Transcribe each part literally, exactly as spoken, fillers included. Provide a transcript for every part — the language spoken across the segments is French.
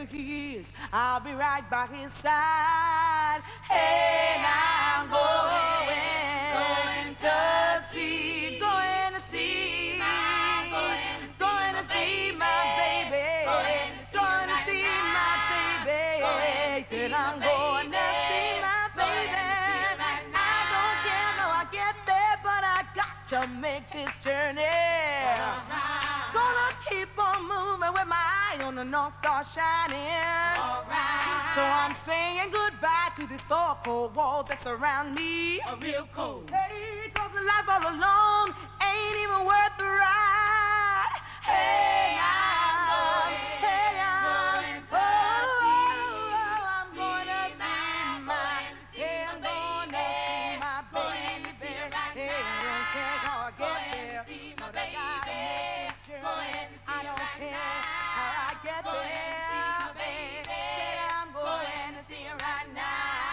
he is, I'll be right by his side. Hey, now I'm going, going to see, going to see, going to see my baby, going to see my baby. Said I'm going to see my baby. I don't care how I get there, but I got to make this journey. Gonna keep on moving with my eye on the North Star shining. Alright. So I'm saying goodbye to these four cold walls that surround me. A real cold. Hey, cause the life all alone ain't even worth the ride. Hey, now, hey, I'm going, oh, I'm gonna see my, hey, I'm gonna see my baby. Hey, I don't care how I get there, but I gotta make this journey. I don't care how I get there, baby. Say I'm going to see her right now.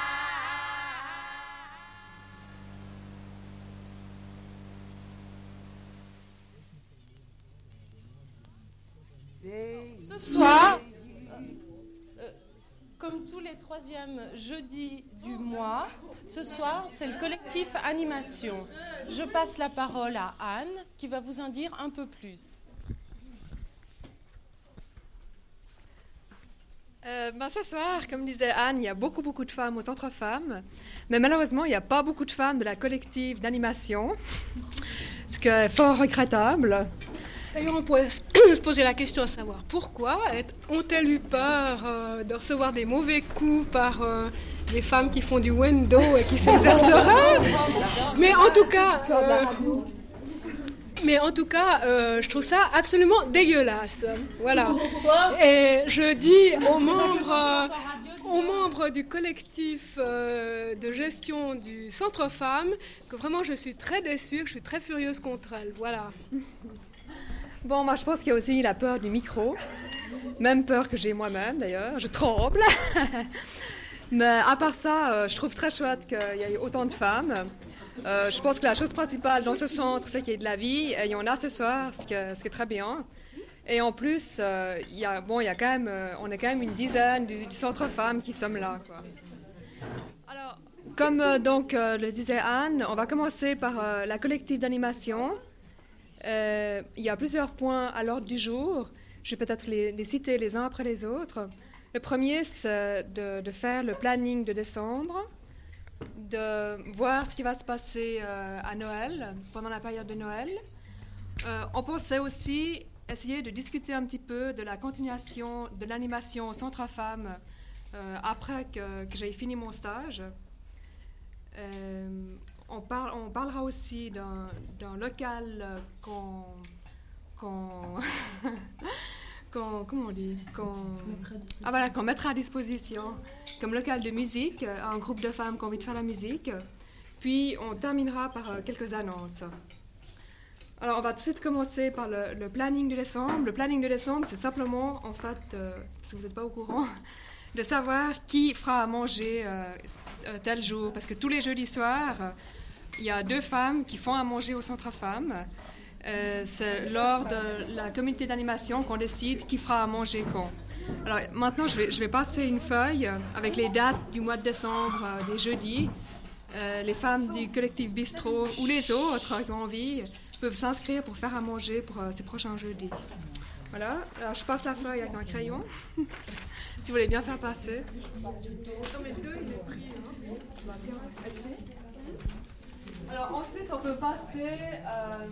Ce soir, euh, comme tous les troisièmes jeudis du mois, ce soir, c'est le collectif Animation. Je passe la parole à Anne, qui va vous en dire un peu plus. Euh, ben, ce soir, comme disait Anne, il y a beaucoup, beaucoup de femmes au Centre Femmes, mais malheureusement, il n'y a pas beaucoup de femmes de la collective d'animation, ce qui est fort regrettable. D'ailleurs, on pourrait se poser la question à savoir pourquoi ont-elles eu peur euh, de recevoir des mauvais coups par euh, les femmes qui font du wendo et qui s'exerceraient. Mais en tout cas, euh, mais en tout cas, euh, je trouve ça absolument dégueulasse. Voilà. Et je dis aux membres, euh, aux membres du collectif euh, de gestion du Centre Femmes que vraiment je suis très déçue, que je suis très furieuse contre elles. Voilà. Bon, moi, je pense qu'il y a aussi la peur du micro, même peur que j'ai moi-même, d'ailleurs. Je tremble. Mais à part ça, euh, je trouve très chouette qu'il y ait autant de femmes. Euh, je pense que la chose principale dans ce centre, c'est qu'il y ait de la vie. Et il y en a ce soir, ce qui est, ce qui est très bien. Et en plus, euh, il y a, bon, il y a quand même, euh, on est quand même une dizaine du, du Centre Femmes qui sommes là, quoi. Alors, comme euh, donc euh, le disait Anne, on va commencer par euh, la collective d'animation. Euh, il y a plusieurs points à l'ordre du jour. Je vais peut-être les, les citer les uns après les autres. Le premier, c'est de, de faire le planning de décembre, de voir ce qui va se passer euh, à Noël, pendant la période de Noël. Euh, on pensait aussi essayer de discuter un petit peu de la continuation de l'animation au Centre Femmes euh, après que, que j'ai fini mon stage. Euh, On, parle, on parlera aussi d'un, d'un local qu'on, qu'on, qu'on, comment on dit, qu'on, ah voilà, qu'on mettra à disposition comme local de musique à un groupe de femmes qui ont envie de faire la musique. Puis on terminera par quelques annonces. Alors on va tout de suite commencer par le, le planning de décembre. Le planning de décembre, c'est simplement, en fait, euh, si vous n'êtes pas au courant, de savoir qui fera à manger euh, euh, tel jour. Parce que tous les jeudis soirs, il y a deux femmes qui font à manger au Centre Femmes. Euh, c'est lors de la communauté d'animation qu'on décide qui fera à manger quand. Alors maintenant, je vais, je vais passer une feuille avec les dates du mois de décembre, euh, des jeudis. Euh, les femmes du collectif Bistrot ou les autres qui ont envie peuvent s'inscrire pour faire à manger pour euh, ces prochains jeudis. Voilà, alors je passe la feuille avec un crayon, si vous voulez bien faire passer. Alors ensuite, on peut passer euh,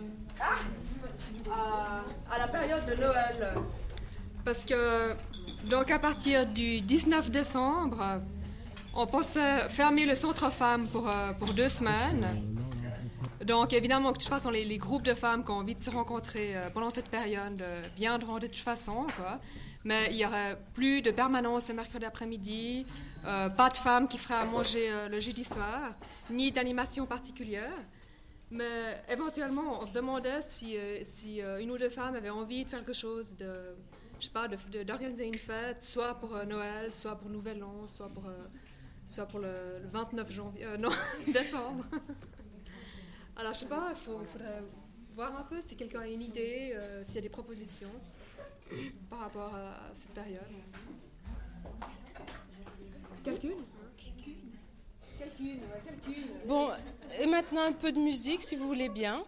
à, à la période de Noël. Parce que, donc à partir du dix-neuf décembre, on pensait fermer le Centre Femmes pour, euh, pour deux semaines. Donc évidemment, de toute façon, les, les groupes de femmes qui ont envie de se rencontrer euh, pendant cette période euh, viendront de toute façon, quoi. Mais il n'y aurait plus de permanence le mercredi après-midi, euh, pas de femmes qui feraient à manger euh, le jeudi soir, ni d'animation particulière. Mais éventuellement, on se demandait si, euh, si euh, une ou deux femmes avaient envie de faire quelque chose, de, je sais pas, de, de, d'organiser une fête, soit pour euh, Noël, soit pour Nouvel An, soit pour, euh, soit pour le, le vingt-neuf janvier, euh, non, décembre. Alors, je sais pas, il faudrait voir un peu si quelqu'un a une idée, euh, s'il y a des propositions par rapport à, à cette période. Quelqu'une Bon, et maintenant un peu de musique, si vous voulez bien.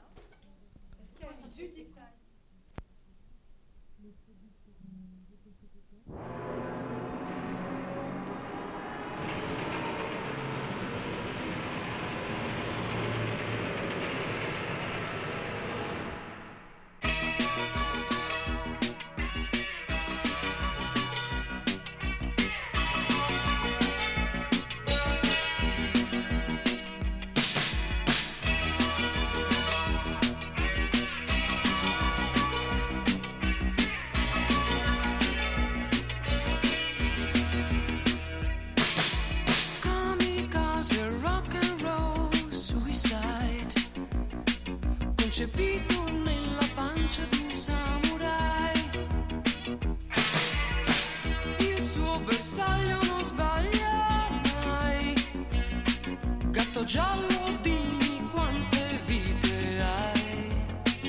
Concepito nella pancia di un samurai, il suo bersaglio non sbaglia mai. Gatto giallo, dimmi quante vite hai.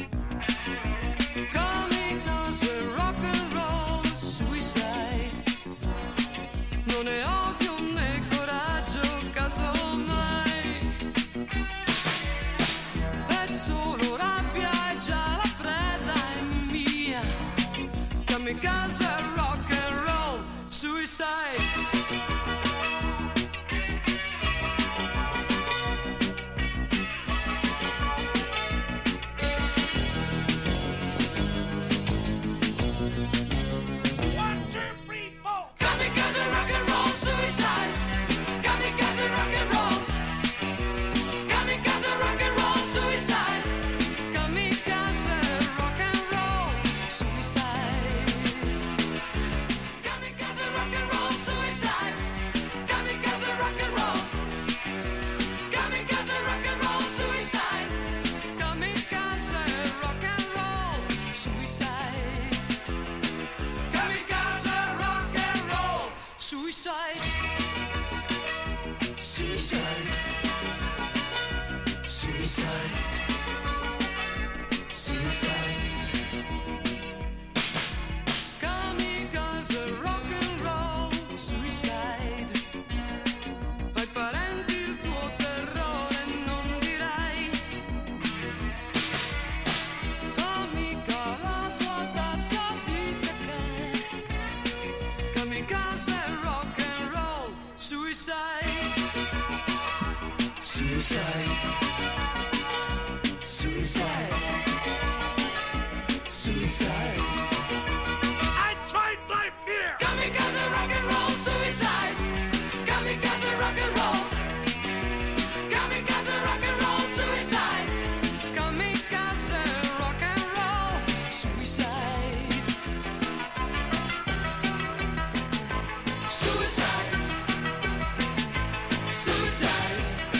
Kamikaze, rock and roll, suicide. Non è odio né coraggio, casomai. Kamikaze, rock and roll, suicide. One, two, three, four. Kamikaze, rock and roll, suicide. Kamikaze, rock and roll. Kamikaze, rock and roll, suicide. Kamikaze, rock and roll, suicide. Kamikaze, rock and roll, suicide. Kamikaze, rock and roll. Kamikaze, rock and roll, suicide. Kamikaze, rock and roll, suicide. Kamikaze, rock and roll, suicide. Suicide. Suicide. Suicide. Kamikaze, rock and roll, suicide. Ai parenti il tuo terrore non dirai. Amica, la tua tazza di sake. Kamikaze, rock and roll, suicide. Suicide. Suicide. Suicide. I tried my fear. Kamikaze, rock and roll, suicide. Kamikaze, rock and roll. Kamikaze, rock and roll, suicide. Kamikaze, rock and roll, suicide. Suicide. Suicide.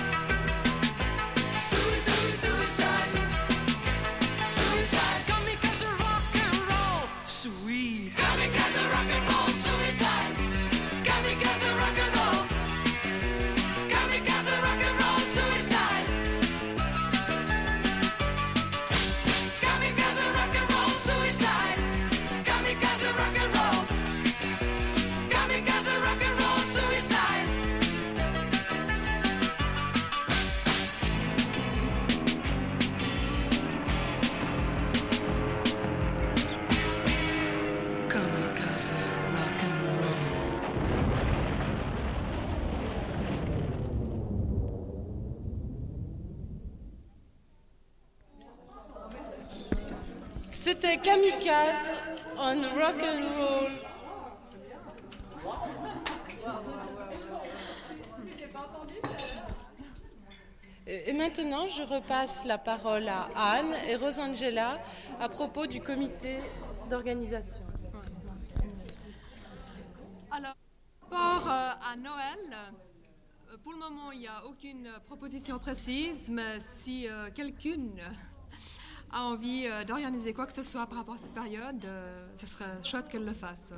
Suicide, suicide. Suicide. Kamikaze, rock and roll, sweet. Kamikaze, rock and roll, suicide. Kamikaze, rock and roll. Kamikaze, rock and roll, suicide. Kamikaze, rock and roll, suicide. Kamikaze, rock and roll. Kamikaze, rock and roll, suicide. Kamikaze, rock and roll. C'était Kamikaze on rock and roll. Et maintenant, je repasse la parole à Anne et Rosangela à propos du comité d'organisation. Alors, par rapport euh, à Noël, euh, pour le moment, il n'y a aucune proposition précise, mais si euh, quelqu'un a envie euh, d'organiser quoi que ce soit par rapport à cette période, euh, ce serait chouette qu'elle le fasse.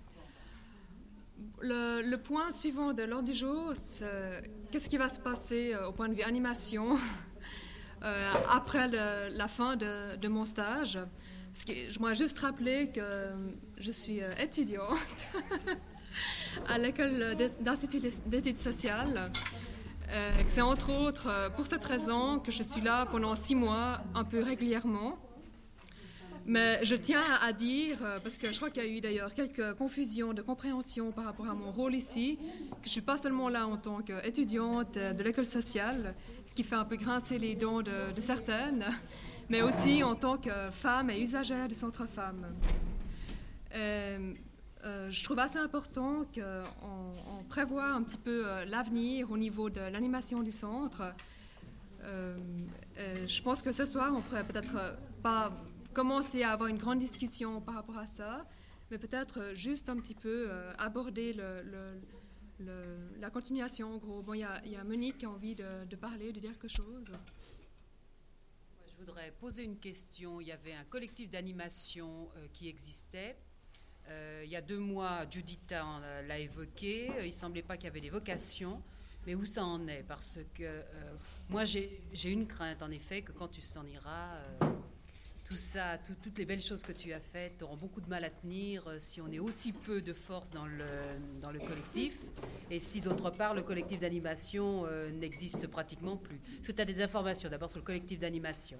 Le, le point suivant de l'ordre du jour, c'est qu'est-ce qui va se passer euh, au point de vue animation euh, après le, la fin de, de mon stage. Parce que je voudrais juste rappeler que je suis euh, étudiante à l'école d'Institut d'études sociales. Euh, c'est entre autres pour cette raison que je suis là pendant six mois, un peu régulièrement. Mais je tiens à dire, parce que je crois qu'il y a eu d'ailleurs quelques confusions de compréhension par rapport à mon rôle ici, que je ne suis pas seulement là en tant qu'étudiante de l'école sociale, ce qui fait un peu grincer les dents de, de certaines, mais aussi en tant que femme et usagère du centre femmes. Euh, euh, je trouve assez important qu'on on prévoit un petit peu euh, l'avenir au niveau de l'animation du centre. Euh, euh, je pense que ce soir, on pourrait peut-être euh, pas commencer à avoir une grande discussion par rapport à ça, mais peut-être juste un petit peu euh, aborder le, le, le, la continuation en gros. Bon, il y, y a Monique qui a envie de, de parler, de dire quelque chose. Je voudrais poser une question. Il y avait un collectif d'animation euh, qui existait. Euh, il y a deux mois, Juditha euh, l'a évoqué. Il ne semblait pas qu'il y avait des vocations. Mais où ça en est? Parce que euh, moi, j'ai, j'ai une crainte, en effet, que quand tu s'en iras... Euh, Tout ça, tout, toutes les belles choses que tu as faites auront beaucoup de mal à tenir euh, si on est aussi peu de force dans le, dans le collectif et si d'autre part le collectif d'animation euh, n'existe pratiquement plus. Est-ce que tu as des informations d'abord sur le collectif d'animation?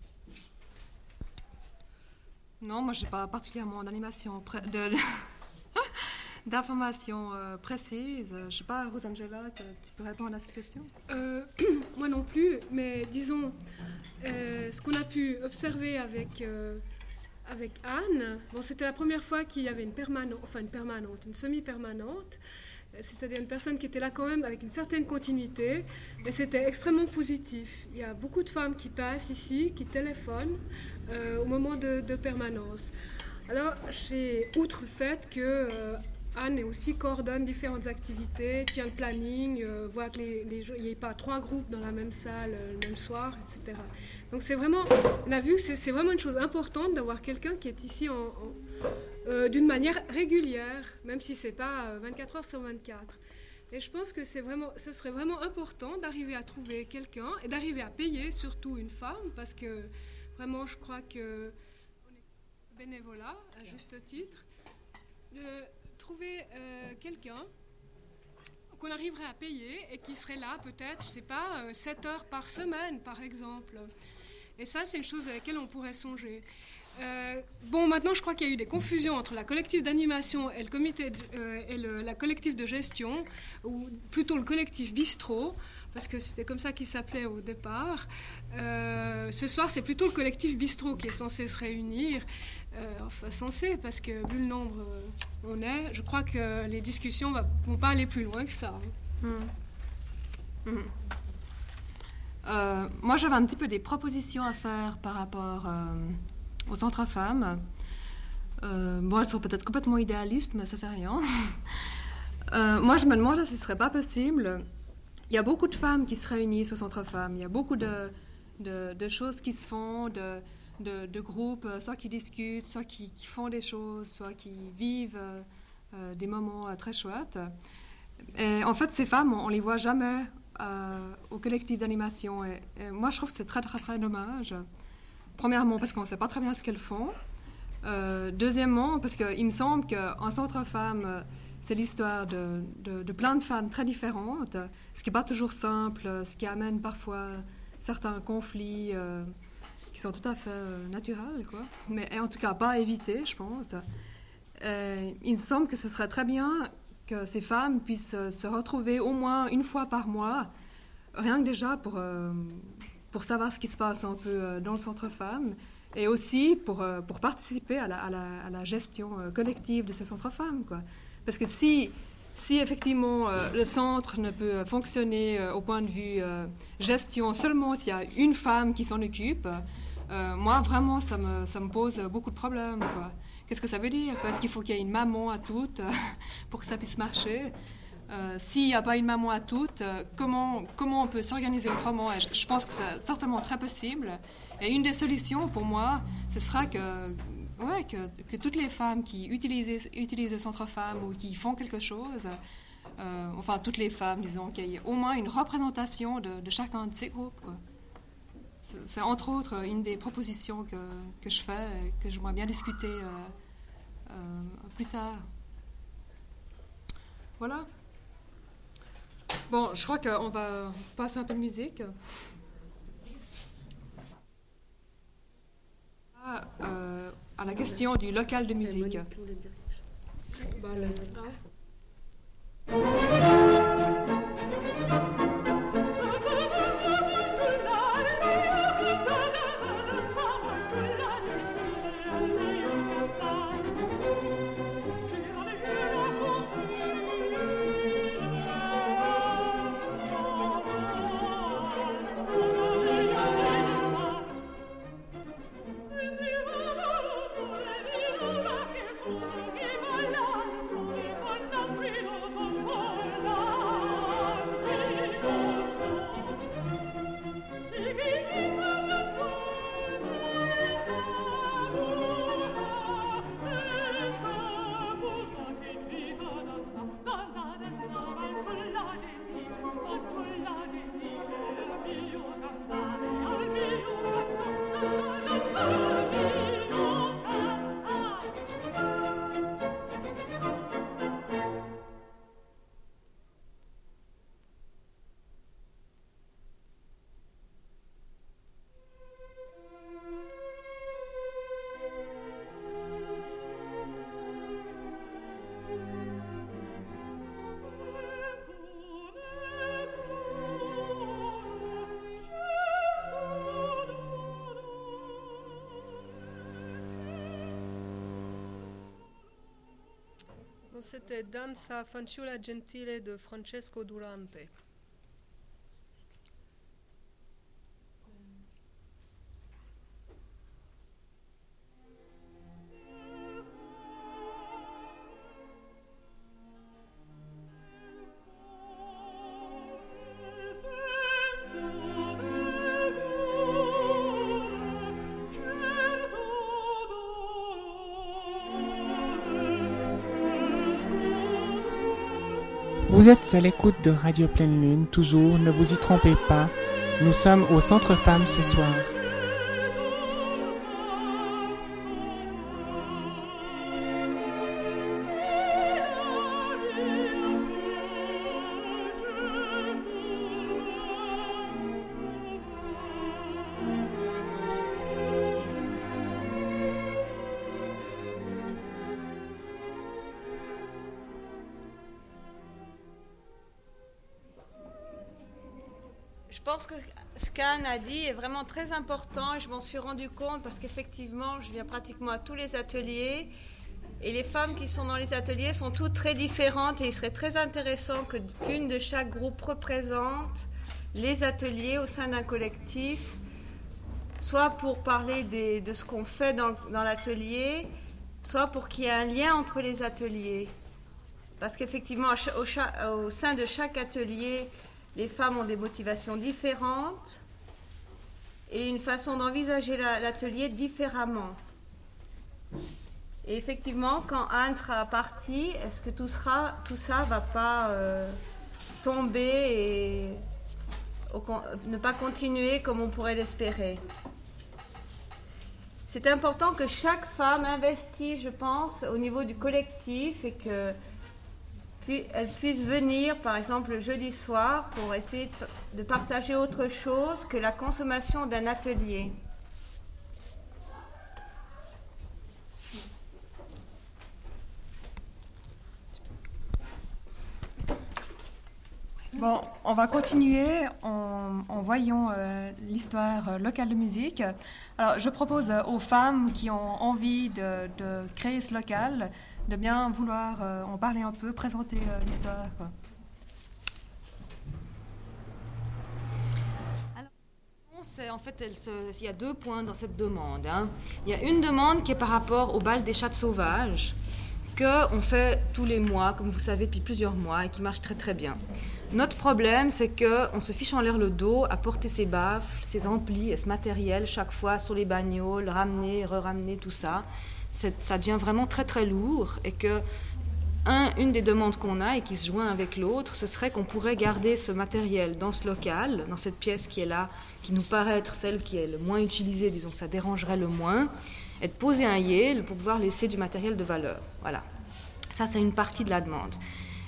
Non, moi je n'ai pas particulièrement d'animation, pré- de, d'informations euh, précises. Je ne sais pas, Rosangela, tu peux répondre à cette question? euh, Moi non plus, mais disons... Euh, ce qu'on a pu observer avec, euh, avec Anne, bon, c'était la première fois qu'il y avait une permanente, enfin une permanente, une semi-permanente, c'est-à-dire une personne qui était là quand même avec une certaine continuité, et c'était extrêmement positif. Il y a beaucoup de femmes qui passent ici, qui téléphonent euh, au moment de, de permanence. Alors, j'ai, outre le fait que euh, Anne aussi coordonne différentes activités, tient le planning, euh, voit qu'il n'y ait pas trois groupes dans la même salle euh, le même soir, et cetera. Donc c'est vraiment, on a vu que c'est, c'est vraiment une chose importante d'avoir quelqu'un qui est ici en, en, euh, d'une manière régulière, même si ce n'est pas euh, vingt-quatre heures sur vingt-quatre. Et je pense que c'est vraiment, ce serait vraiment important d'arriver à trouver quelqu'un et d'arriver à payer surtout une femme, parce que vraiment je crois que on est bénévolat à juste titre, de trouver euh, quelqu'un qu'on arriverait à payer et qui serait là peut-être, je ne sais pas, euh, sept heures par semaine par exemple. Et ça, c'est une chose à laquelle on pourrait songer. Euh, bon, maintenant, je crois qu'il y a eu des confusions entre la collective d'animation et le comité de, euh, et le, la collective de gestion, ou plutôt le collectif bistrot, parce que c'était comme ça qu'il s'appelait au départ. Euh, ce soir, c'est plutôt le collectif bistrot qui est censé se réunir. Euh, enfin, censé, parce que vu le nombre euh, on est, je crois que les discussions ne vont pas aller plus loin que ça. Mmh. Mmh. Euh, moi, j'avais un petit peu des propositions à faire par rapport euh, au centre femmes. Euh, bon, elles sont peut-être complètement idéalistes, mais ça fait rien. euh, moi, je me demande si ce serait pas possible. Il y a beaucoup de femmes qui se réunissent au centre femmes. Il y a beaucoup de, de, de choses qui se font, de, de, de groupes, soit qui discutent, soit qui, qui font des choses, soit qui vivent euh, des moments euh, très chouettes. Et en fait, ces femmes, on ne les voit jamais euh, au collectif d'animation. Et, et moi, je trouve que c'est très, très, très dommage. Premièrement, parce qu'on ne sait pas très bien ce qu'elles font. Euh, deuxièmement, parce qu'il me semble qu'un centre femmes, c'est l'histoire de, de, de plein de femmes très différentes, ce qui n'est pas toujours simple, ce qui amène parfois certains conflits euh, qui sont tout à fait euh, naturels, quoi. Mais en tout cas pas à éviter, je pense. Euh, il me semble que ce serait très bien que ces femmes puissent se retrouver au moins une fois par mois, rien que déjà pour, euh, pour savoir ce qui se passe un peu dans le centre femmes, et aussi pour, euh, pour participer à la, à la, à la gestion euh, collective de ce centre femmes, quoi. Parce que si, si effectivement euh, le centre ne peut fonctionner euh, au point de vue euh, gestion seulement s'il y a une femme qui s'en occupe, euh, moi vraiment ça me, ça me pose beaucoup de problèmes, quoi. Qu'est-ce que ça veut dire? Parce qu'il faut qu'il y ait une maman à toutes euh, pour que ça puisse marcher. Euh, s'il n'y a pas une maman à toutes, euh, comment, comment on peut s'organiser autrement? Et je, je pense que c'est certainement très possible. Et une des solutions pour moi, ce sera que, ouais, que, que toutes les femmes qui utilisent, utilisent le centre femmes ou qui font quelque chose, euh, enfin toutes les femmes, disons, qu'il y ait au moins une représentation de, de chacun de ces groupes, quoi. C'est, c'est entre autres une des propositions que, que je fais et que j'aimerais bien discuter euh, euh, plus tard. Voilà. Bon, je crois qu'on va passer un peu de musique. À, euh, à la question du local de musique. Bah, le... C'était Danza Fanciulla Gentile de Francesco Durante. Vous êtes à l'écoute de Radio Pleine Lune, toujours, ne vous y trompez pas, nous sommes au Centre Femmes ce soir. Je pense que ce qu'Anne a dit est vraiment très important et je m'en suis rendu compte parce qu'effectivement, je viens pratiquement à tous les ateliers et les femmes qui sont dans les ateliers sont toutes très différentes et il serait très intéressant que, qu'une de chaque groupe représente les ateliers au sein d'un collectif, soit pour parler des, de ce qu'on fait dans, dans l'atelier, soit pour qu'il y ait un lien entre les ateliers. Parce qu'effectivement, au, au sein de chaque atelier, les femmes ont des motivations différentes et une façon d'envisager la, l'atelier différemment. Et effectivement, quand Anne sera partie, est-ce que tout, sera, tout ça ne va pas euh, tomber et au, ne pas continuer comme on pourrait l'espérer? C'est important que chaque femme investisse, je pense, au niveau du collectif et que elle puisse venir, par exemple, le jeudi soir pour essayer de partager autre chose que la consommation d'un atelier. Bon, on va continuer en, en voyant euh, l'histoire locale de musique. Alors, je propose aux femmes qui ont envie de, de créer ce local de bien vouloir euh, en parler un peu, présenter euh, l'histoire. Alors, c'est, en fait, elle se, il y a deux points dans cette demande. Hein. Il y a une demande qui est par rapport au bal des chattes sauvages, qu'on fait tous les mois, comme vous savez, depuis plusieurs mois, et qui marche très très bien. Notre problème, c'est qu'on se fiche en l'air le dos à porter ses baffles, ses amplis et ce matériel chaque fois sur les bagnoles, ramener, re-ramener, tout ça. C'est, ça devient vraiment très très lourd et que un, une des demandes qu'on a et qui se joint avec l'autre, ce serait qu'on pourrait garder ce matériel dans ce local, dans cette pièce qui est là, qui nous paraît être celle qui est le moins utilisée, disons que ça dérangerait le moins, et de poser un yale pour pouvoir laisser du matériel de valeur. Voilà. Ça, c'est une partie de la demande.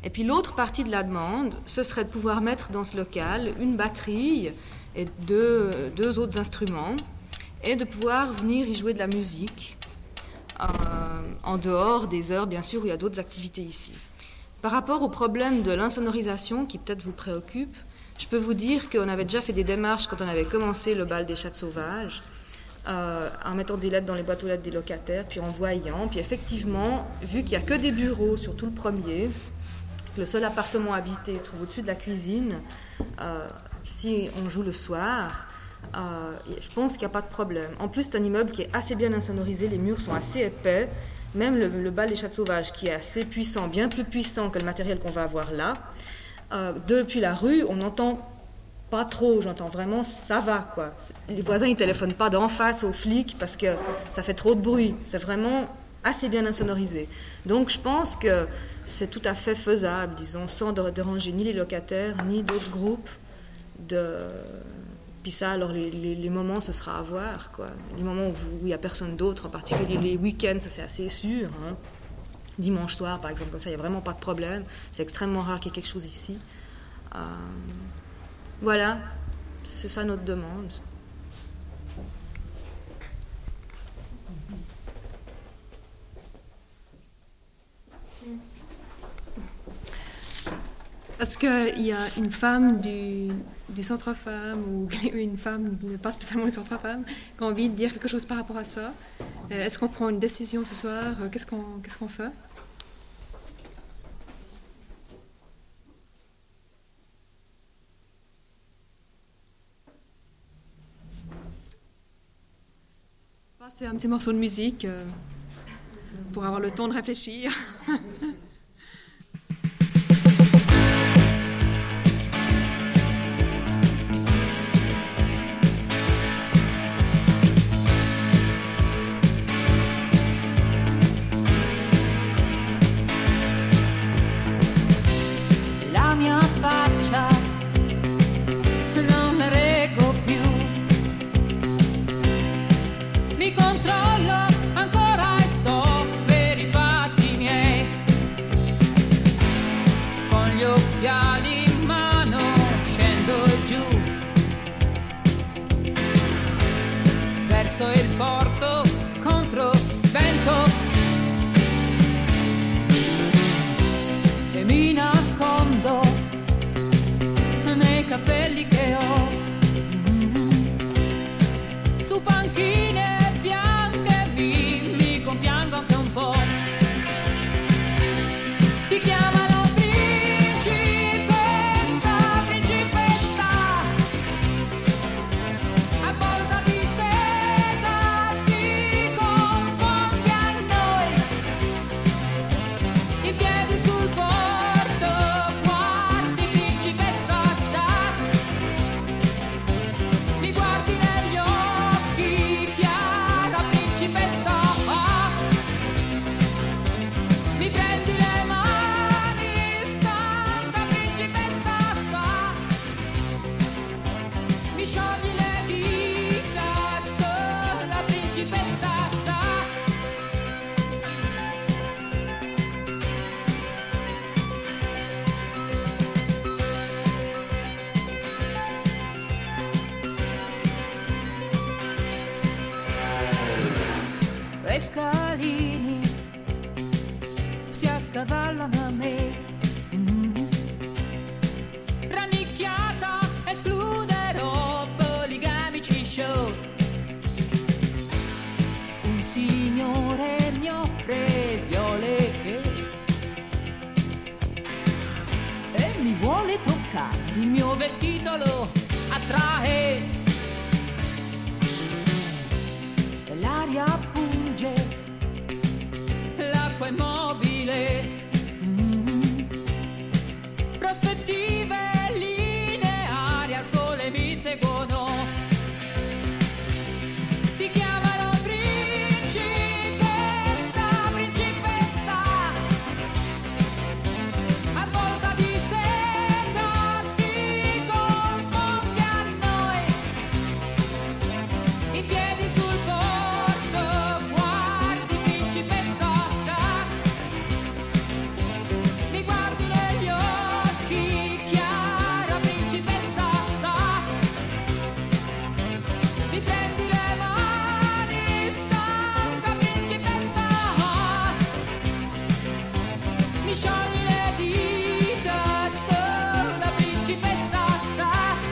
Et puis l'autre partie de la demande, ce serait de pouvoir mettre dans ce local une batterie et deux, deux autres instruments et de pouvoir venir y jouer de la musique euh, en dehors des heures, bien sûr, où il y a d'autres activités ici. Par rapport au problème de l'insonorisation qui peut-être vous préoccupe, je peux vous dire qu'on avait déjà fait des démarches quand on avait commencé le bal des chats sauvages, euh, en mettant des lettres dans les boîtes aux lettres des locataires, puis en voyant, puis effectivement, vu qu'il n'y a que des bureaux sur tout le premier, que le seul appartement habité se trouve au-dessus de la cuisine, euh, si on joue le soir, euh, je pense qu'il n'y a pas de problème. En plus, c'est un immeuble qui est assez bien insonorisé, les murs sont assez épais, même le, le bal des chats sauvages qui est assez puissant, bien plus puissant que le matériel qu'on va avoir là. Euh, depuis la rue, on n'entend pas trop, j'entends vraiment ça va quoi. Les voisins ils téléphonent pas d'en face aux flics parce que ça fait trop de bruit. C'est vraiment assez bien insonorisé. Donc je pense que c'est tout à fait faisable, disons, sans déranger ni les locataires ni d'autres groupes. De... Puis ça, alors les, les, les moments, ce sera à voir quoi. Les moments où il n'y a personne d'autre, en particulier les week-ends, ça c'est assez sûr. Hein. Dimanche soir, par exemple, comme ça, il n'y a vraiment pas de problème. C'est extrêmement rare qu'il y ait quelque chose ici. Euh, voilà, c'est ça notre demande. Est-ce qu'il y a une femme du, du centre femmes ou une femme qui n'est pas spécialement du centre femmes qui a envie de dire quelque chose par rapport à ça? Est-ce qu'on prend une décision ce soir? Qu'est-ce qu'on, qu'est-ce qu'on fait? C'est un petit morceau de musique euh, pour avoir le temps de réfléchir. La mia faccia non ne reggo più. Mi controllo ancora e sto per i fatti miei, con gli occhiali in mano scendo giù verso il porto contro vento e mi nascondo nei capelli che ho su panchine bianche, mi, mi compiango anche un po'. Ti chiamano principessa, principessa, a volta di seta ti confondi a noi, i piedi sul porto, guardi principessa, sa, mi guardi negli occhi, chiara principessa, mi prendi le mani, stanca principessa, sa, mi sciogli le dita, sola principessa, sa. Le scalini si accavallano a me, mm. Rannicchiata escluderò poligamici show. Un signore mi offre viole e mi vuole toccare, il mio vestito lo attrae. L'aria punge, l'acqua è mobile, mm. Prospettive lineari al sole mi seguono. Ti chiamano principessa, principessa, a volta di seta ti confondi a noi, i piedi sul porto, guardi principessa, sa, mi sciogli le dita, sono una principessa, sa.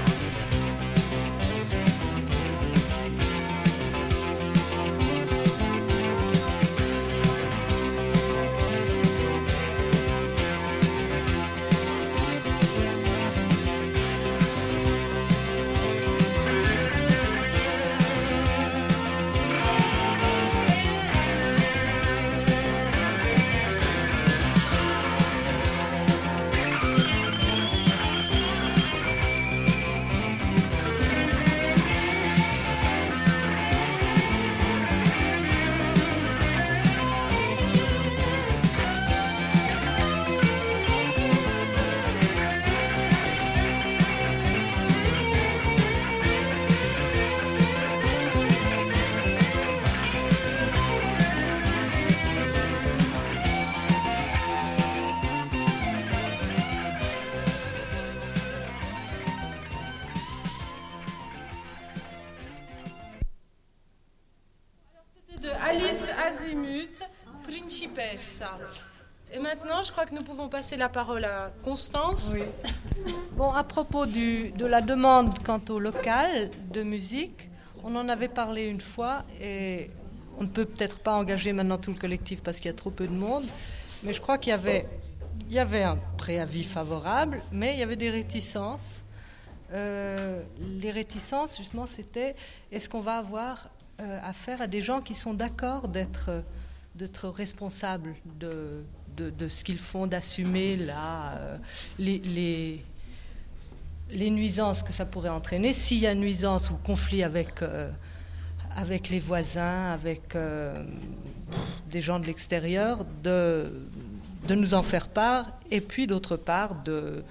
De Alice Azimut, Principessa. Et maintenant, je crois que nous pouvons passer la parole à Constance. Oui. Bon, à propos du, de la demande quant au local de musique, on en avait parlé une fois et on ne peut peut-être pas engager maintenant tout le collectif parce qu'il y a trop peu de monde, mais je crois qu'il y avait, il y avait un préavis favorable, mais il y avait des réticences. Euh, les réticences, justement, c'était est-ce qu'on va avoir euh, affaire à des gens qui sont d'accord d'être, d'être responsables de, de, de ce qu'ils font, d'assumer là, euh, les, les, les nuisances que ça pourrait entraîner, s'il y a nuisance ou conflit avec, euh, avec les voisins, avec euh, des gens de l'extérieur, de, de nous en faire part, et puis d'autre part de...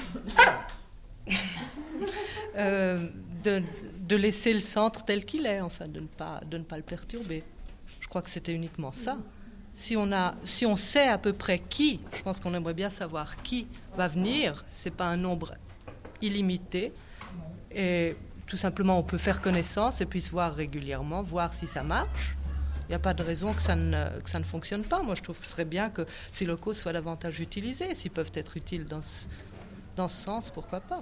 Euh, de, de laisser le centre tel qu'il est, enfin, de ne pas, de ne pas le perturber. Je crois que c'était uniquement ça. Si on, a, si on sait à peu près qui, je pense qu'on aimerait bien savoir qui va venir, c'est pas un nombre illimité, et tout simplement on peut faire connaissance et puis se voir régulièrement, voir si ça marche. Il n'y a pas de raison que ça, ne, que ça ne fonctionne pas. Moi je trouve que ce serait bien que ces locaux soient davantage utilisés, s'ils peuvent être utiles dans ce, dans ce sens, pourquoi pas.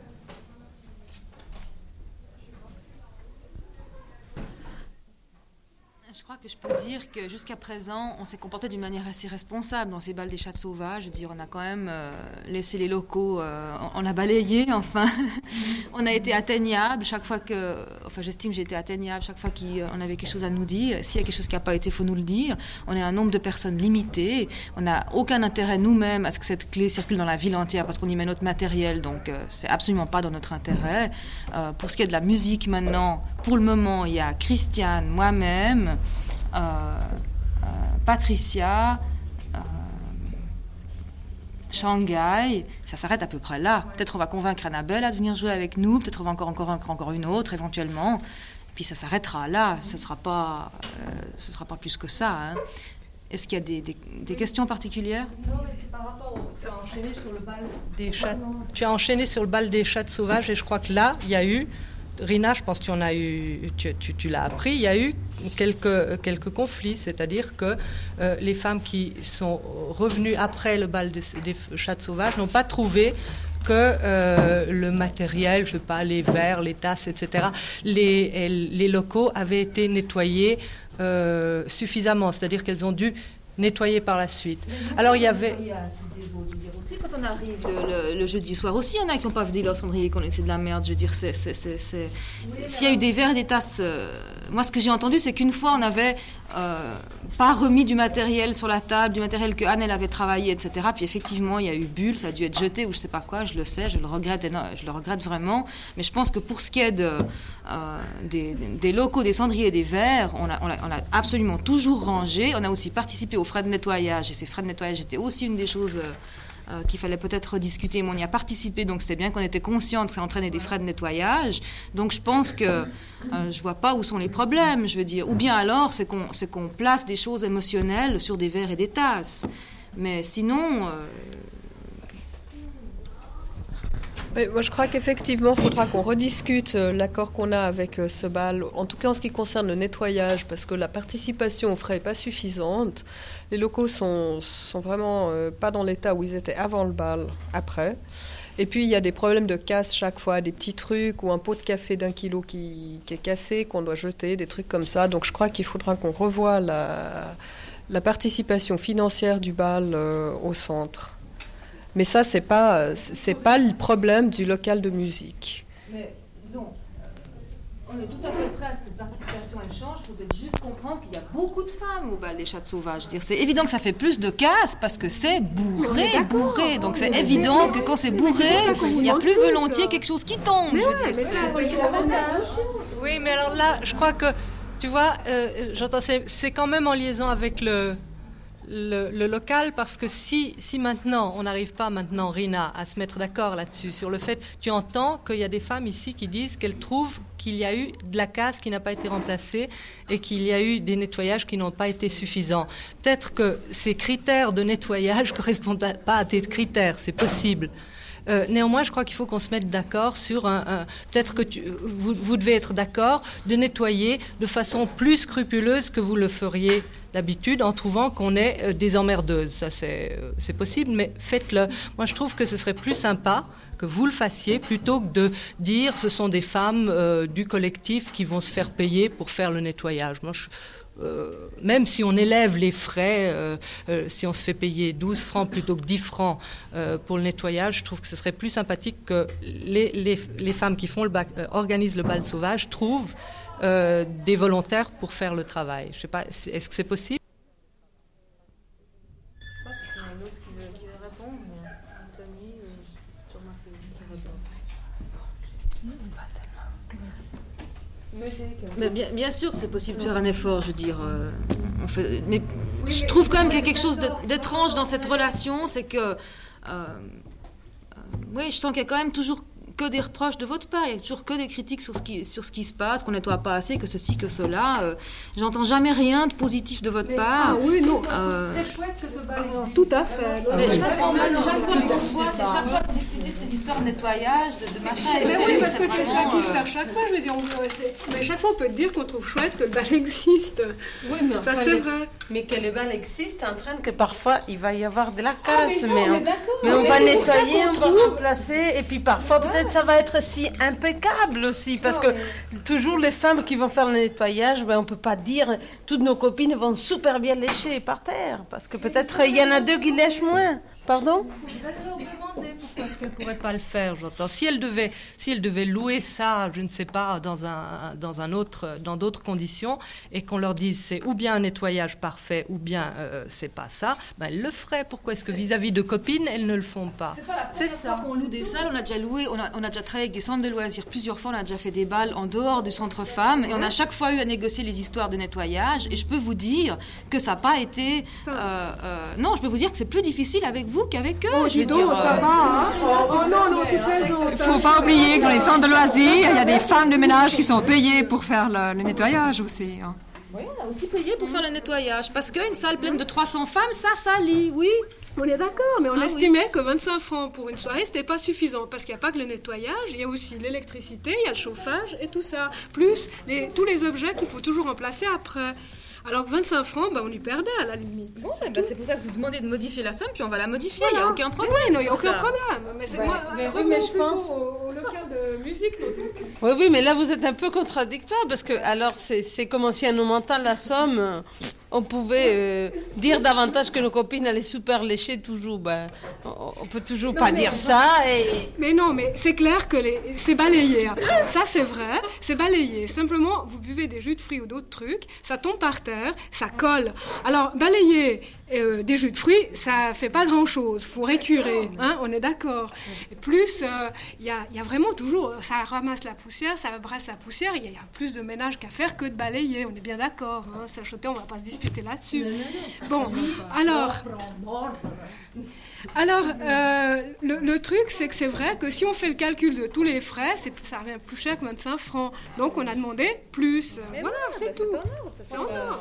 Je crois que je peux dire que jusqu'à présent, on s'est comporté d'une manière assez responsable dans ces bals des chats sauvages. Je veux dire, on a quand même euh, laissé les locaux, euh, on, on a balayé, enfin. On a été atteignable chaque fois que, enfin j'estime que j'ai été atteignable chaque fois qu'on avait quelque chose à nous dire. S'il y a quelque chose qui n'a pas été, il faut nous le dire. On est un nombre de personnes limité. On n'a aucun intérêt nous-mêmes à ce que cette clé circule dans la ville entière parce qu'on y met notre matériel, donc euh, c'est absolument pas dans notre intérêt. Euh, pour ce qui est de la musique maintenant, pour le moment, il y a Christiane, moi-même, Euh, euh, Patricia, euh, Shanghai, ça s'arrête à peu près là. Peut-être on va convaincre Annabelle à venir jouer avec nous, peut-être on va encore, encore, encore une autre éventuellement, puis ça s'arrêtera là, ce ne sera pas, euh, ce sera pas plus que ça. Hein. Est-ce qu'il y a des, des, des questions particulières? Non, mais c'est par rapport au... Tu as enchaîné sur le bal des chats. Tu as enchaîné sur le bal des chats sauvages et je crois que là, il y a eu... Rina, je pense que tu en as eu, tu, tu, tu l'as appris, il y a eu quelques, quelques conflits, c'est-à-dire que euh, les femmes qui sont revenues après le bal des, des chats sauvages n'ont pas trouvé que euh, le matériel, je ne sais pas, les verres, les tasses, et cetera, les, les locaux avaient été nettoyés euh, suffisamment, c'est-à-dire qu'elles ont dû nettoyer par la suite. Alors il y avait... Quand on arrive le, le, le jeudi soir aussi, il y en a qui n'ont pas vidé leur cendrier, qu'on essaie de la merde. Je veux dire, c'est, c'est, c'est, c'est... s'il y a eu des verres et des tasses, euh... moi ce que j'ai entendu, c'est qu'une fois on n'avait euh, pas remis du matériel sur la table, du matériel que Anne elle avait travaillé, et cetera. Puis effectivement, il y a eu bulle, ça a dû être jeté ou je sais pas quoi. Je le sais, je le regrette, je le regrette vraiment. Mais je pense que pour ce qui est de, euh, des, des locaux, des cendriers et des verres, on a, on, a, on a absolument toujours rangé. On a aussi participé aux frais de nettoyage et ces frais de nettoyage étaient aussi une des choses. Euh, Euh, qu'il fallait peut-être discuter, mais on y a participé, donc c'était bien qu'on était conscient que ça entraînait des frais de nettoyage. Donc je pense que euh, je vois pas où sont les problèmes, je veux dire. Ou bien alors, c'est qu'on, c'est qu'on place des choses émotionnelles sur des verres et des tasses. Mais sinon... Euh... Oui, moi je crois qu'effectivement, il faudra qu'on rediscute euh, l'accord qu'on a avec euh, ce bal, en tout cas en ce qui concerne le nettoyage, parce que la participation aux frais n'est pas suffisante. Les locaux sont, sont vraiment euh, pas dans l'état où ils étaient avant le bal, après. Et puis il y a des problèmes de casse chaque fois, des petits trucs ou un pot de café d'un kilo qui, qui est cassé, qu'on doit jeter, des trucs comme ça. Donc je crois qu'il faudra qu'on revoie la, la participation financière du bal euh, au centre. Mais ça, c'est pas, c'est pas le problème du local de musique. Mais disons, on est tout à fait prêt à ce que cette participation elle change. Il faut peut-être juste comprendre qu'il y a beaucoup de femmes au bal des Chats Sauvages. Je veux dire, c'est évident que ça fait plus de casse parce que c'est bourré, bourré. Donc c'est évident que quand c'est bourré, il y a plus volontiers quelque chose qui tombe. Je veux dire, c'est... Oui, mais alors là, je crois que, tu vois, euh, j'entends, c'est, c'est quand même en liaison avec le... Le, le local, parce que si, si maintenant, on n'arrive pas maintenant, Rina, à se mettre d'accord là-dessus, sur le fait, tu entends qu'il y a des femmes ici qui disent qu'elles trouvent qu'il y a eu de la casse qui n'a pas été remplacée et qu'il y a eu des nettoyages qui n'ont pas été suffisants. Peut-être que ces critères de nettoyage ne correspondent pas à tes critères, c'est possible. Euh, néanmoins, je crois qu'il faut qu'on se mette d'accord sur un... un peut-être que tu, vous, vous devez être d'accord de nettoyer de façon plus scrupuleuse que vous le feriez d'habitude en trouvant qu'on est euh, des emmerdeuses. Ça, c'est, euh, c'est possible, mais faites-le. Moi, je trouve que ce serait plus sympa que vous le fassiez plutôt que de dire ce sont des femmes euh, du collectif qui vont se faire payer pour faire le nettoyage. Moi, je... Euh, même si on élève les frais, euh, euh, si on se fait payer douze francs plutôt que dix francs euh, pour le nettoyage, je trouve que ce serait plus sympathique que les, les, les femmes qui font le bac, euh, organisent le bal sauvage trouvent euh, des volontaires pour faire le travail. Je sais pas, est-ce que c'est possible? Mais bien, bien sûr que c'est possible de faire un effort, je veux dire. Euh, on fait, mais je trouve quand même qu'il y a quelque chose d'étrange dans cette relation, c'est que... Euh, euh, oui, je sens qu'il y a quand même toujours que des reproches de votre part, il y a toujours que des critiques sur ce qui, sur ce qui se passe, qu'on nettoie pas assez, que ceci, que cela. Euh, j'entends jamais rien de positif de votre mais, part. Ah oui, non, euh, c'est chouette que ce bal existe. Tout à fait. Mais ça, c'est en mal, chaque fois qu'on se voit, c'est chaque fois qu'on discute de ces histoires de nettoyage, de, de machin. Mais oui, parce que c'est ça qui sort chaque fois, je veux dire. On, mais chaque fois, on peut dire qu'on trouve chouette que le bal existe. Oui, mais ça, enfin, c'est les, vrai. Mais que le bal existe, entraîne que parfois, il va y avoir de la casse. Ah, mais ça, mais on, on, est mais on mais va nettoyer, on, on va remplacer, et puis parfois, voilà. Peut-être, ça va être si impeccable aussi, parce non, que mais... toujours les femmes qui vont faire le nettoyage, ben, on ne peut pas dire toutes nos copines vont super bien lécher par terre, parce que peut-être il y en a deux qui lèchent moins. Pardon ? Il faudrait leur demander pourquoi est-ce qu'elle ne pourrait pas le faire, j'entends. Si elle devait, si elle devait louer ça, je ne sais pas, dans, un, dans, un autre, dans d'autres conditions, et qu'on leur dise c'est ou bien un nettoyage parfait, ou bien euh, c'est pas ça, ben elle le ferait. Pourquoi est-ce que vis-à-vis de copines, elles ne le font pas ? C'est pas la première fois qu'on loue des salles, on a déjà loué, on a, on a déjà travaillé avec des centres de loisirs plusieurs fois, on a déjà fait des balles en dehors du centre femmes, et on a chaque fois eu à négocier les histoires de nettoyage, et je peux vous dire que ça n'a pas été... Euh, euh, non, je peux vous dire que c'est plus difficile avec vous qu'avec eux. Oh, je veux donc, dire, ça euh... va, hein? Oh, oh non, non, tu plaisantes. Il ne faut pas oublier que dans les centres de loisirs, il y a des femmes de ménage qui sont payées pour faire le, le nettoyage aussi. Hein. Oui, on a aussi payé pour faire le nettoyage. Parce qu'une salle pleine de trois cents femmes, ça salit, oui. On est d'accord, mais on ah, estimait oui. que vingt-cinq francs pour une soirée, c'était pas suffisant. Parce qu'il n'y a pas que le nettoyage, il y a aussi l'électricité, il y a le chauffage et tout ça. Plus les, tous les objets qu'il faut toujours remplacer après. Alors que vingt-cinq francs, bah, on y perdait à la limite. Bon, c'est, bah, c'est pour ça que vous demandez de modifier la somme, puis on va la modifier, il voilà. n'y a aucun problème. Oui, non, il n'y a aucun ça. problème. Mais c'est ouais. moi, mais oui, mais je pense au, au local de musique. Oui, oui, mais là vous êtes un peu contradictoire parce que alors c'est, c'est comme si en augmentant la somme, on pouvait euh, dire davantage que nos copines allaient super lécher toujours. Ben, on, on peut toujours non, pas dire ça. Et... Mais non, mais c'est clair que les, c'est balayé après. Ça c'est vrai, c'est balayé. Simplement, vous buvez des jus de fruits ou d'autres trucs, ça tombe par terre, ça colle. Alors balayer euh, des jus de fruits, ça fait pas grand-chose. Faut récurer, hein, on est d'accord. Et plus, il euh, y, a, y a vraiment toujours, ça ramasse la poussière, ça brasse la poussière. Il y, y a plus de ménage qu'à faire que de balayer. On est bien d'accord. Hein, Sachoté, on va pas se disputer là-dessus. Bon, alors, alors euh, le, le truc, c'est que c'est vrai que si on fait le calcul de tous les frais, c'est, ça revient plus cher que vingt-cinq francs. Donc, on a demandé plus. Mais voilà, non, c'est bah, tout. C'est en or.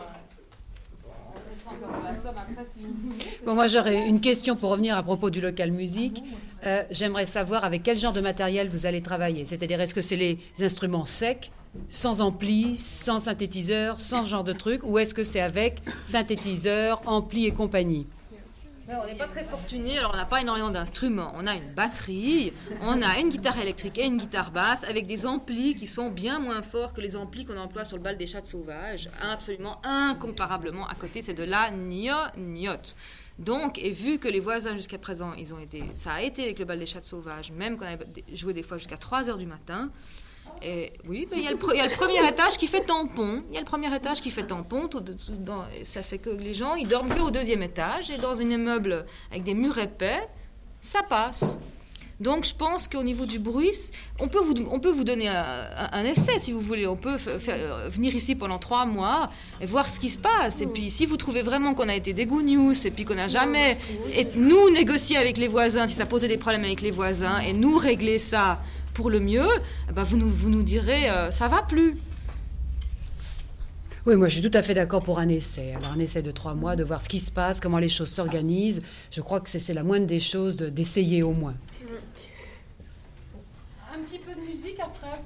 Bon, moi j'aurais une question pour revenir à propos du local musique. Euh, j'aimerais savoir avec quel genre de matériel vous allez travailler. C'est-à-dire, est-ce que c'est les instruments secs, sans ampli, sans synthétiseur, sans ce genre de truc, ou est-ce que c'est avec synthétiseur, ampli et compagnie? Mais on n'est pas très fortunés, alors on n'a pas énormément d'instruments. On a une batterie, on a une guitare électrique et une guitare basse avec des amplis qui sont bien moins forts que les amplis qu'on emploie sur le bal des chats sauvages. Absolument incomparablement à côté, c'est de la gnognotte. Donc, et vu que les voisins jusqu'à présent, ils ont été, ça a été avec le bal des chats sauvages, même qu'on a joué des fois jusqu'à trois heures du matin. Et oui, il y, y a le premier étage qui fait tampon. Il y a le premier étage qui fait tampon. Tout, tout, dans, ça fait que les gens, ils dorment qu'au deuxième étage. Et dans un immeuble avec des murs épais, ça passe. Donc, je pense qu'au niveau du bruit, on peut vous, on peut vous donner un, un, un essai, si vous voulez. On peut f- faire, venir ici pendant trois mois et voir ce qui se passe. Et puis, si vous trouvez vraiment qu'on a été des gougnousses et puis qu'on n'a jamais... Et nous, négocier avec les voisins, si ça posait des problèmes avec les voisins, et nous régler ça pour le mieux, ben vous, nous, vous nous direz, euh, ça va plus. Oui, moi je suis tout à fait d'accord pour un essai. Alors un essai de trois mois, de voir ce qui se passe, comment les choses s'organisent. Je crois que c'est, c'est la moindre des choses de, d'essayer au moins. Un petit peu de musique après.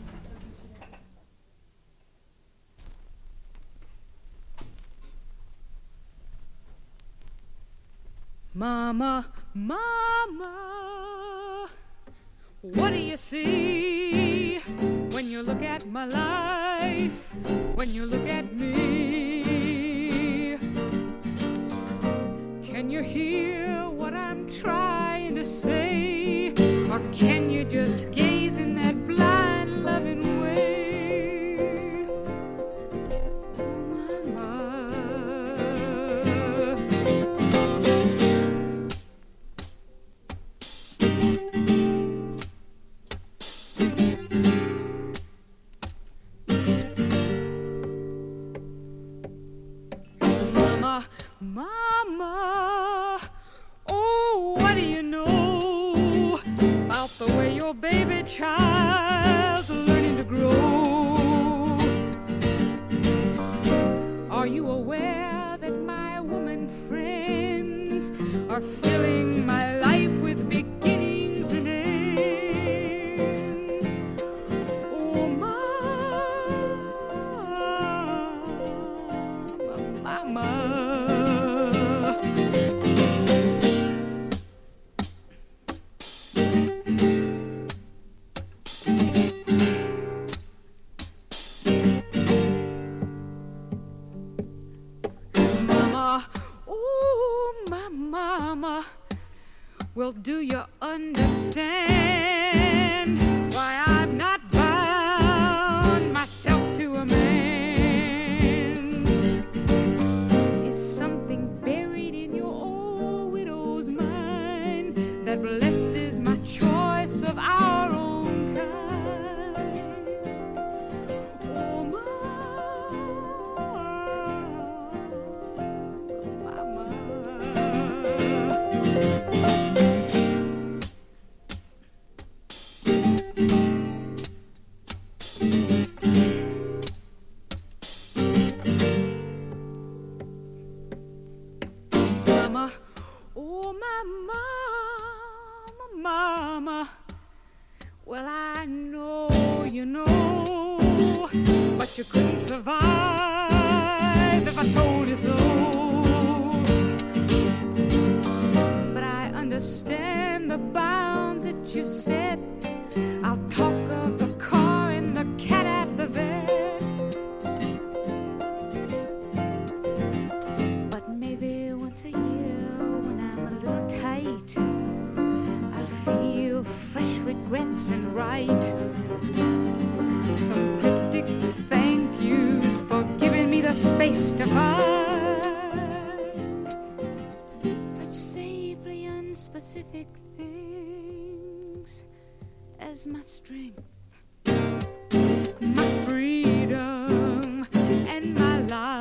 Mama, mama, what do you see when you look at my life, when you look at me? Can you hear what I'm trying to say, or can you just gaze in that blind, loving way? Oh, mama. Mama, mama, oh, what do you know about the way your baby child's learning to grow? Are you aware that my woman friends are filling my life with beginnings and ends? Oh, mama, mama. Mama, well, do you understand why I've not bound myself to a man? Is something buried in your old widow's mind that blesses my choice of our own kind? Oh, mama. Mama, oh my mama, mama. Well, I know you know, but you couldn't survive if I told you so. But I understand the bounds that you set. I'll talk of the car and the cat at the vet. But maybe once a year when I'm a little tight, I'll feel fresh regrets and write some cryptic thank yous for giving me the space to find such safely unspecific things as my strength, my freedom, and my life.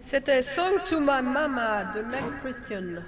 C'était Song to My Mama de Meg Christian.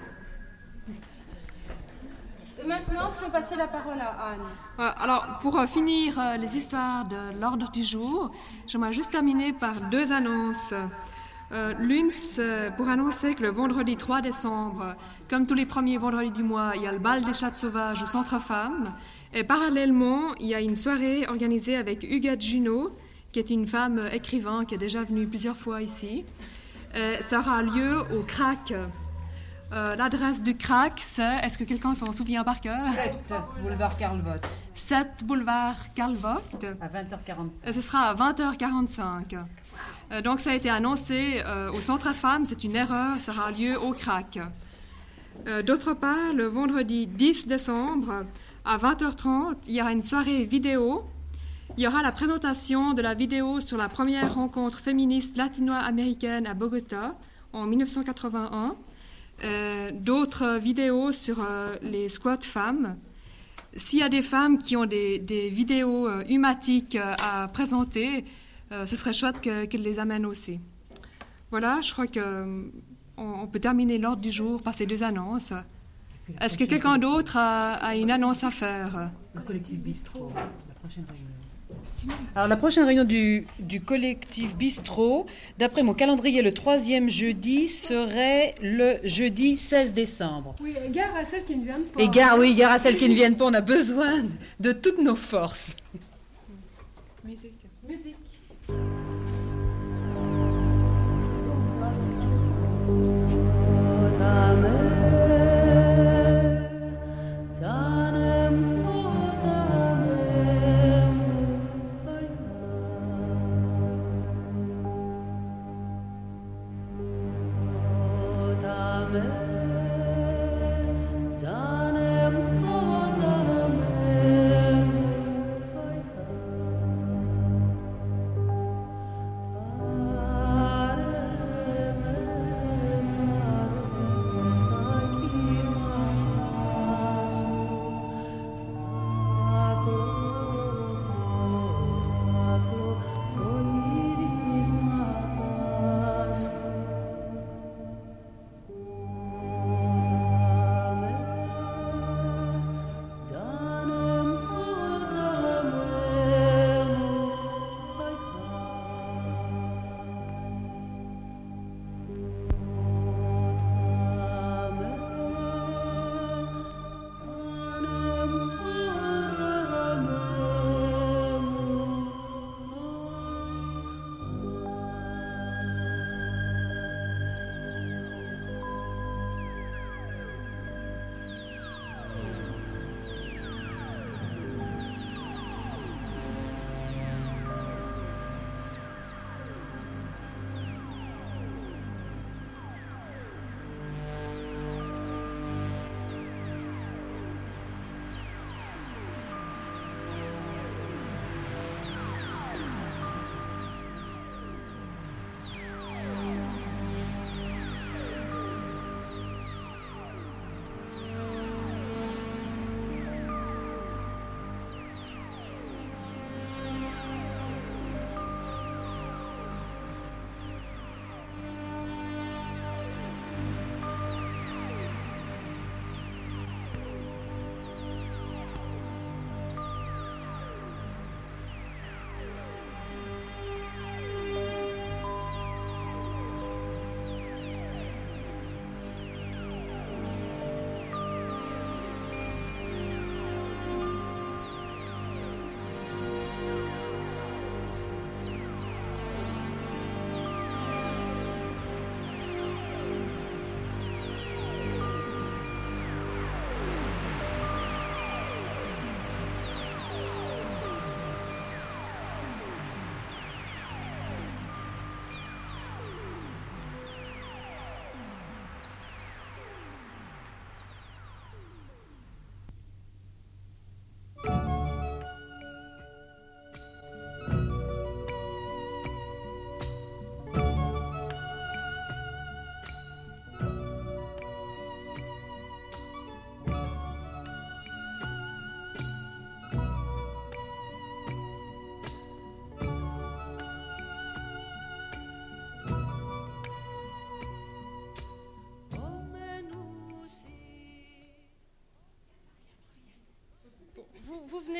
Et maintenant, si on passait la parole à Anne. Euh, alors, pour euh, finir euh, les histoires de l'ordre du jour, j'aimerais juste terminer par deux annonces. Euh, L'une, c'est pour annoncer que le vendredi trois décembre, comme tous les premiers vendredis du mois, il y a le bal des chattes sauvages au Centre Femmes. Et parallèlement, il y a une soirée organisée avec Huguette Junot, qui est une femme euh, écrivain qui est déjà venue plusieurs fois ici. Euh, ça aura lieu au Crac. Euh, L'adresse du Crac, c'est, est-ce que quelqu'un s'en souvient par cœur? sept boulevard Karl Vogt. sept boulevard Karl Vogt. À vingt heures quarante-cinq. Euh, ce sera à vingt heures quarante-cinq. Euh, donc ça a été annoncé euh, au Centre Femmes, c'est une erreur, ça aura lieu au Crac. Euh, D'autre part, le vendredi dix décembre, à vingt heures trente, il y aura une soirée vidéo. Il y aura la présentation de la vidéo sur la première rencontre féministe latino-américaine à Bogota en mille neuf cent quatre-vingt-un. Euh, d'autres vidéos sur euh, les squats femmes. S'il y a des femmes qui ont des, des vidéos euh, humatiques euh, à présenter, euh, ce serait chouette que, qu'elles les amènent aussi. Voilà, je crois qu'on on peut terminer l'ordre du jour par ces deux annonces. Est-ce que quelqu'un d'autre a, a une annonce à faire? Le collectif Bistrot, la prochaine réunion. Alors la prochaine réunion du, du collectif Bistrot, d'après mon calendrier, le troisième jeudi serait le jeudi seize décembre. Oui, égare à celles qui ne viennent pas. Égare, oui, égare à celles qui ne viennent pas, on a besoin de toutes nos forces. Musique. Musique.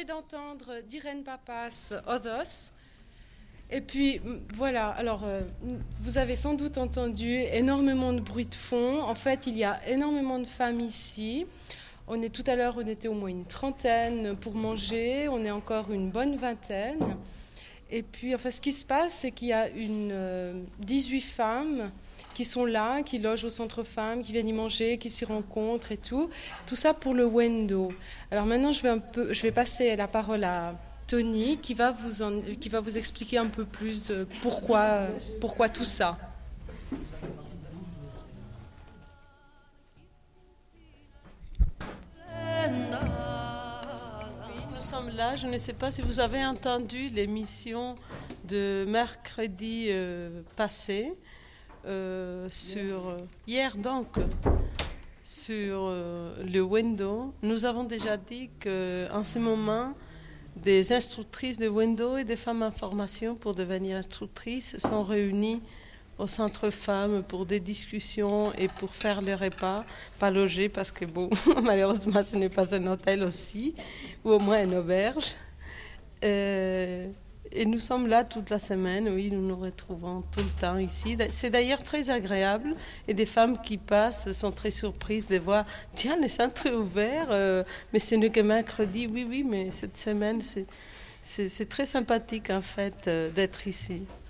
venez d'entendre d'Irène Papas, Others. Et puis, voilà, alors, euh, vous avez sans doute entendu énormément de bruit de fond. En fait, il y a énormément de femmes ici. On est, tout à l'heure, on était au moins une trentaine pour manger. On est encore une bonne vingtaine. Et puis, enfin, ce qui se passe, c'est qu'il y a une, euh, dix-huit femmes qui sont là, qui logent au centre femmes, qui viennent y manger, qui s'y rencontrent et tout. Tout ça pour le Wendo. Alors maintenant, je vais, un peu, je vais passer la parole à Tony, qui va vous, en, qui va vous expliquer un peu plus de pourquoi, pourquoi tout ça. Nous sommes là. Je ne sais pas si vous avez entendu l'émission de mercredi euh, passé, euh, sur hier donc, sur euh, le Wendo. Nous avons déjà dit qu'en ce moment, des instructrices de Wendo et des femmes en formation pour devenir instructrices sont réunies au centre femmes pour des discussions et pour faire le repas, pas loger parce que bon, malheureusement ce n'est pas un hôtel aussi, ou au moins une auberge. Euh, et nous sommes là toute la semaine, oui, nous nous retrouvons tout le temps ici. C'est d'ailleurs très agréable et des femmes qui passent sont très surprises de voir, tiens, le centre est ouvert, euh, mais ce n'est que mercredi, oui, oui, mais cette semaine, c'est, c'est, c'est très sympathique en fait euh, d'être ici.